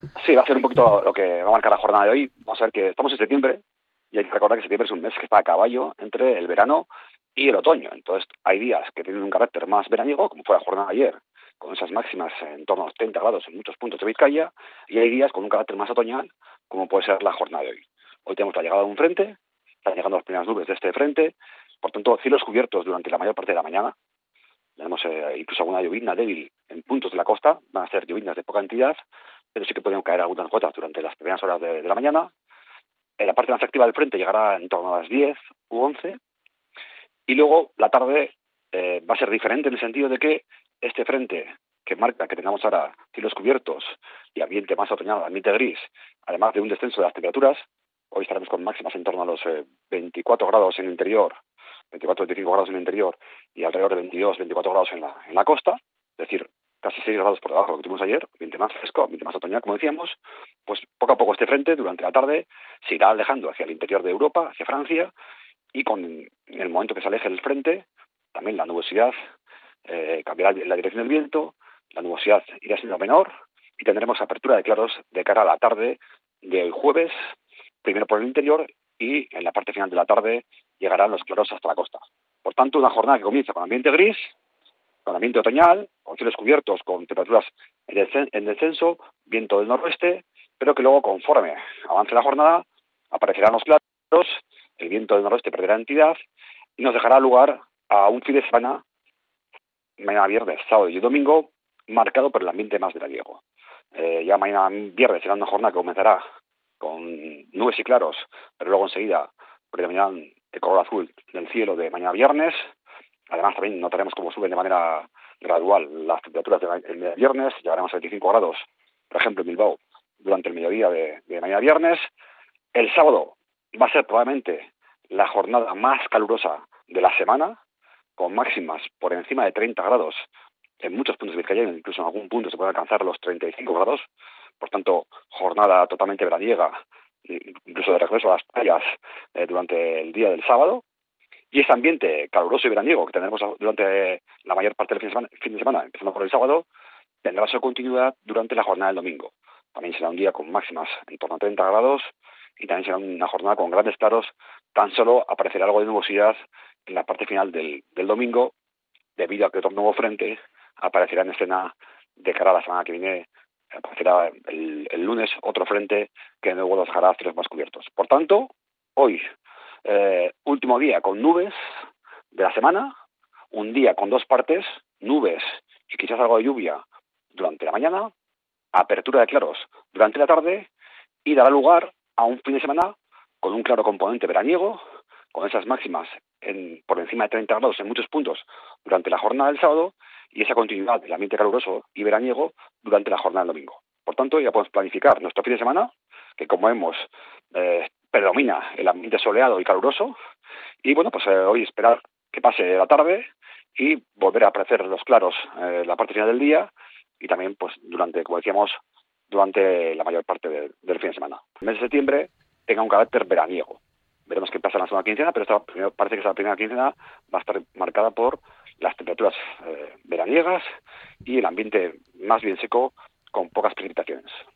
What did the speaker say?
Sí, va a ser un poquito lo que va a marcar la jornada de hoy. Vamos a ver que estamos en septiembre y hay que recordar que septiembre es un mes que está a caballo entre el verano y el otoño. Entonces, hay días que tienen un carácter más veraniego, como fue la jornada de ayer, con esas máximas en torno a los 30 grados en muchos puntos de Vizcaya, y hay días con un carácter más otoñal, como puede ser la jornada de hoy. Hoy tenemos la llegada de un frente, están llegando las primeras nubes de este frente, por tanto, cielos cubiertos durante la mayor parte de la mañana. Tenemos incluso alguna llovizna débil en puntos de la costa, van a ser lloviznas de poca entidad, pero sí que pueden caer algunas gotas durante las primeras horas de la mañana. La parte más activa del frente llegará en torno a las 10 u 11, y luego la tarde va a ser diferente en el sentido de que este frente que marca que tengamos ahora cielos cubiertos y ambiente más otoñal, ambiente gris, además de un descenso de las temperaturas, hoy estaremos con máximas en torno a los 24 grados en el interior, 24-25 grados en el interior y alrededor de 22-24 grados en la costa, es decir, casi 6 grados por debajo de lo que tuvimos ayer, ambiente más fresco, ambiente más otoñal, como decíamos. Pues poco a poco este frente durante la tarde se irá alejando hacia el interior de Europa, hacia Francia, y con el momento que se aleje el frente, también la nubosidad cambiará la dirección del viento, la nubosidad irá siendo menor y tendremos apertura de claros de cara a la tarde de hoy jueves, primero por el interior y en la parte final de la tarde llegarán los claros hasta la costa. Por tanto, una jornada que comienza con ambiente gris, con ambiente otoñal, con cielos cubiertos, con temperaturas en descenso, viento del noroeste, pero que luego, conforme avance la jornada, aparecerán los claros, el viento del noroeste perderá entidad y nos dejará lugar a un fin de semana, mañana viernes, sábado y domingo, marcado por el ambiente más veraniego. Ya mañana viernes será una jornada que comenzará con nubes y claros, pero luego enseguida predominarán el color azul del cielo de mañana viernes. Además, también notaremos cómo suben de manera gradual las temperaturas del viernes. Llegaremos a 25 grados, por ejemplo, en Bilbao, durante el mediodía de mañana viernes. El sábado va a ser probablemente la jornada más calurosa de la semana, con máximas por encima de 30 grados en muchos puntos de Vizcaya, incluso en algún punto se puede alcanzar los 35 grados. Por tanto, jornada totalmente veraniega, incluso de regreso a las playas durante el día del sábado. Y ese ambiente caluroso y veraniego que tendremos durante la mayor parte del fin de semana, empezando por el sábado, tendrá su continuidad durante la jornada del domingo. También será un día con máximas en torno a 30 grados y también será una jornada con grandes claros. Tan solo aparecerá algo de nubosidad en la parte final del domingo, debido a que otro nuevo frente aparecerá en escena de cara a la semana que viene. Aparecerá el lunes otro frente que luego nos dejará cielos más cubiertos. Por tanto, hoy, último día con nubes de la semana, un día con dos partes, nubes y quizás algo de lluvia durante la mañana, apertura de claros durante la tarde, y dará lugar a un fin de semana con un claro componente veraniego, con esas máximas por encima de 30 grados en muchos puntos durante la jornada del sábado y esa continuidad del ambiente caluroso y veraniego durante la jornada del domingo. Por tanto, ya podemos planificar nuestro fin de semana, que como vemos predomina el ambiente soleado y caluroso, y bueno, pues hoy esperar que pase la tarde y volver a aparecer los claros la parte final del día y también, pues durante, como decíamos, durante la mayor parte del fin de semana. El mes de septiembre tenga un carácter veraniego. Veremos qué pasa en la segunda quincena, pero parece que esta primera quincena va a estar marcada por las temperaturas veraniegas y el ambiente más bien seco con pocas precipitaciones.